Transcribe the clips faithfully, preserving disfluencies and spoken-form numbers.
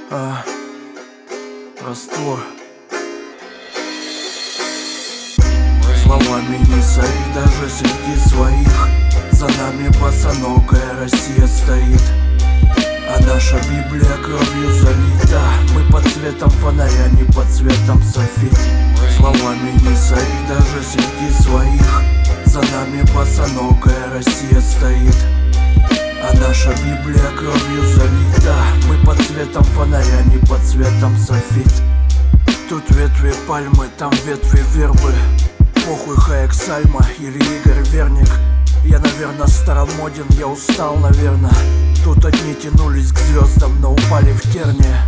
а, раствор. Словами не сори даже среди своих. За нами босоногая Россия стоит, а наша Библия кровью залита. Мы под цветом фонаря, не под цветом софит. Словами не сори даже среди своих. За нами босоногая Россия стоит, а наша Библия кровью залита. Мы под цветом фонаря, не под цветом софит. Тут ветви пальмы, там ветви вербы. Похуй Хаек Сальма или Игорь Верник. Я, наверное, старомоден, я устал, наверное. Тут одни тянулись к звездам, но упали в терне.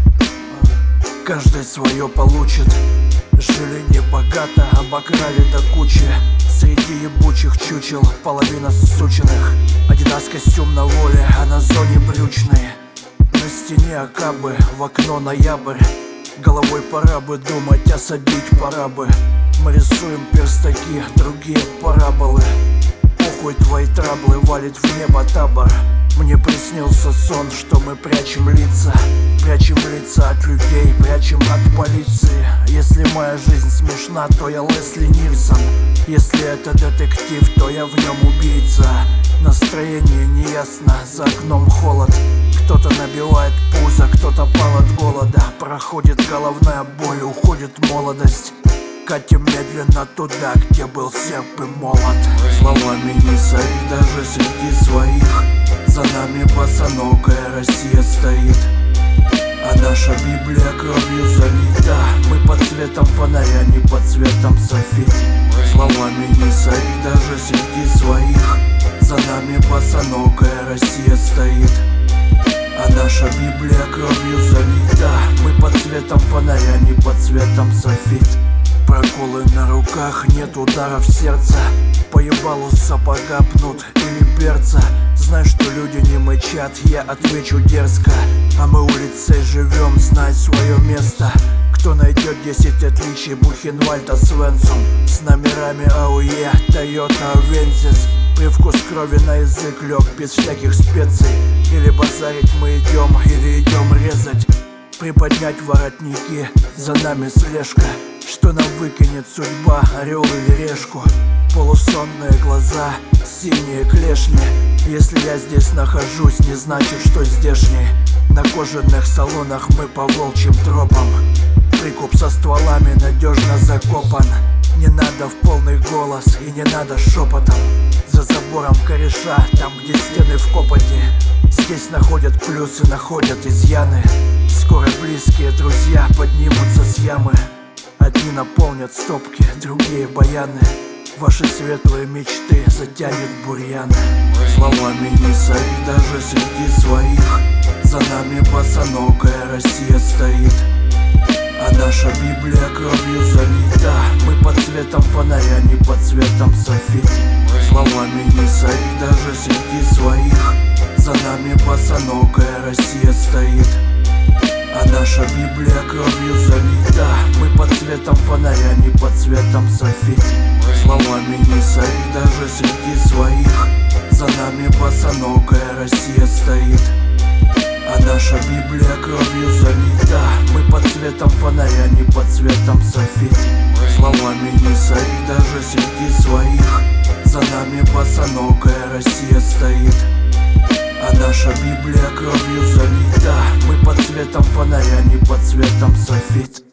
Каждый свое получит. Жили небогато, обокрали до кучи. Среди ебучих чучел половина сученных. Адидас костюм на воле, а на зоне брючные. На стене акабы, в окно ноябрь. Головой пора бы думать, осадить пора бы. Мы рисуем перстаки, другие параболы. Похуй твои траблы, валит в небо табор. Мне приснился сон, что мы прячем лица. Прячем лица от людей, прячем от полиции. Если моя жизнь смешна, то я Лесли Нильсон. Если это детектив, то я в нем убийца. Настроение неясно, за окном холод. Кто-то набивает пузо, кто-то пал от голода. Проходит головная боль, уходит молодость. Катим медленно туда, где был серп и молот. Словами не сори даже среди своих. За нами босоногая Россия стоит, а наша Библия кровью залита. Мы под цветом фонаря, не под цветом софит. Словами не сори даже среди своих. За нами босоногая Россия стоит, а наша Библия кровью залита. Мы под цветом фонаря, не под цветом софит. Проколы на руках, нет удара в сердце. По ебалу сапога пнут или берца. Знай, что люди не мычат, я отвечу дерзко. А мы улицей живем, знай свое место. Кто найдет десять отличий Бухенвальда с Венцом? С номерами АУЕ, Тойота Авенсис. Привкус крови на язык лег без всяких специй. Или базарить мы идем, или идем резать. Приподнять воротники, за нами слежка. Что нам выкинет судьба, орел или решку? Полусонные глаза, синие клешни. Если я здесь нахожусь, не значит, что здешний. На кожаных салонах мы по волчьим тропам. Прикуп со стволами надежно закопан. Не надо в полный голос и не надо шепотом. За забором кореша, там где стены в копоти. Здесь находят плюсы, находят изъяны. Скоро близкие друзья поднимутся с ямы. Одни наполнят стопки, другие баяны. Ваши светлые мечты затянет бурьян. Словами не сори даже среди своих. За нами босоногая Россия стоит, а наша Библия кровью залита. Мы под цветом фонаря, не под цветом софит. Словами не сори даже среди своих. За нами босоногая Россия стоит, а наша Библия кровью залита. Мы под цветом фонаря, не под цветом софит. Словами не сори даже среди своих. За нами босоногая Россия стоит, а наша Библия кровью залита. Мы под цветом фонаря, не под цветом софит. Словами не сори даже среди своих. За нами босоногая Россия стоит, а наша Библия кровью залита. Мы под цветом фонаря, не под цветом софит.